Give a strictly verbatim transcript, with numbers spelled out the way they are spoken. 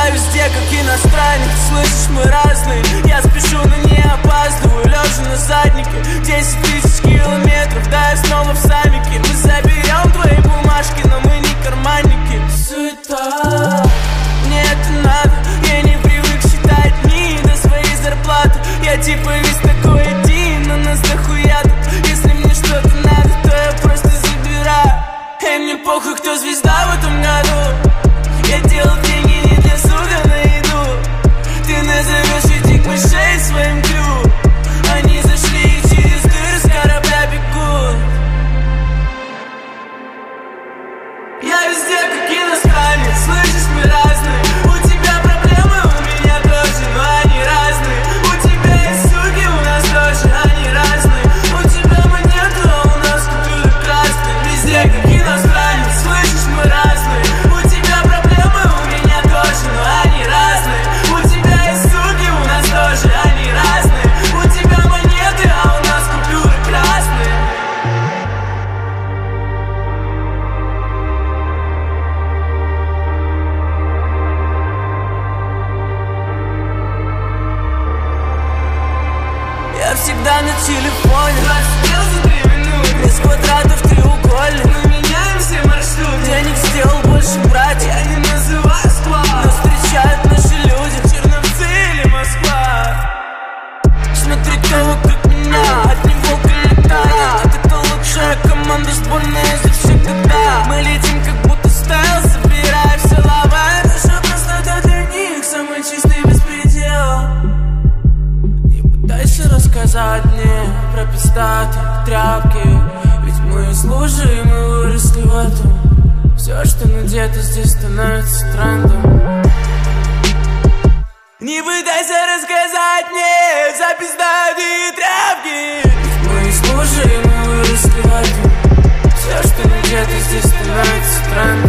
Я везде как иностранник, слышишь, мы разные. Я спешу, но не опаздываю, лежа на заднике. Десять тысяч километров, да я снова в самике. Мы заберем твои бумажки, но мы не карманники. Суета, мне это надо, я не привык считать дни до своей зарплаты. Я типа весь такой один, но нас дохуя тут. Если мне что-то надо, то я просто забираю. Эй, мне похуй, кто звезда в этом году. Я делал деньги не для суда на еду. Ты назовешь этих мышей своим крю. Они зашли и через дыры с корабля бегут. Я везде как иностранец, слышишь, мы разные. У тебя проблемы, у меня тоже, но они разные. У тебя есть суки, у нас тоже, они разные. У тебя монеты, а у нас купюры красные. Везде как иностранец, слышишь, мы разные. У тебя проблемы, у меня тоже, но они разные. У тебя есть суки, у нас тоже, они разные. У тебя монеты, а у нас купюры красные. Я всегда на телефоне, расстрел за три минуты. Из квадратов треугольник, мы меняем все маршруты. Денег сделал больше, братья, я не называю склад. Но встречают наши люди, Черновцы или Москва. Смотри, кто вокруг меня, от него прилетает. Это лучшая команда, сборная за все года. Мы летим, как будто стайл, собирая все лава. Наша простота для них, самый чистый беспредел. Дальше рассказать мне про пиздатые тряпки. Ведь мы из лужи, и мы выросли в этом. Все, что надето здесь, становится трендом. Не пытайся рассказать мне за пиздатые тряпки. Ведь мы из лужи, и мы выросли в этом. Все, что надето здесь, становится трендом.